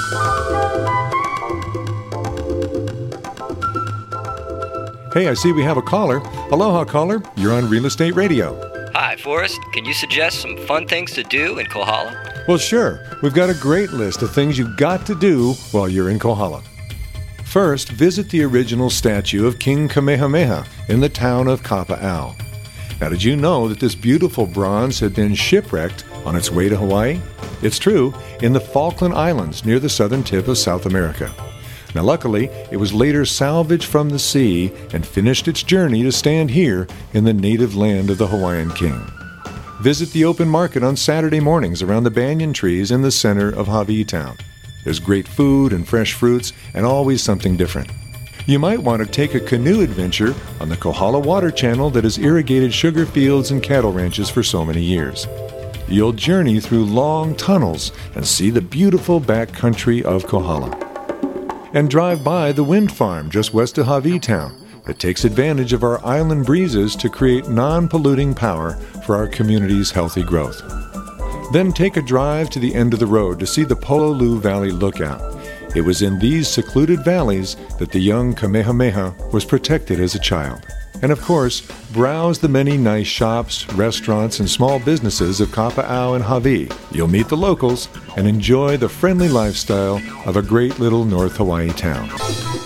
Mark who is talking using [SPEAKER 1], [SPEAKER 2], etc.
[SPEAKER 1] Hey, I see we have a caller. Aloha, caller. You're on Real Estate Radio.
[SPEAKER 2] Hi, Forrest. Can you suggest some fun things to do in Kohala?
[SPEAKER 1] Well, sure. We've got a great list of things you've got to do while you're in Kohala. First, visit the original statue of King Kamehameha in the town of Kapa'au. Now, did you know that this beautiful bronze had been shipwrecked on its way to Hawaii? It's true, in the Falkland Islands near the southern tip of South America. Now, luckily, it was later salvaged from the sea and finished its journey to stand here in the native land of the Hawaiian king. Visit the open market on Saturday mornings around the banyan trees in the center of Hawaii town. There's great food and fresh fruits and always something different. You might want to take a canoe adventure on the Kohala Water Channel that has irrigated sugar fields and cattle ranches for so many years. You'll journey through long tunnels and see the beautiful backcountry of Kohala. And drive by the wind farm just west of Hawaii town that takes advantage of our island breezes to create non-polluting power for our community's healthy growth. Then take a drive to the end of the road to see the Pololu Valley Lookout. It was in these secluded valleys that the young Kamehameha was protected as a child. And of course, browse the many nice shops, restaurants, and small businesses of Kapa'au and Hawaii. You'll meet the locals and enjoy the friendly lifestyle of a great little North Hawaii town.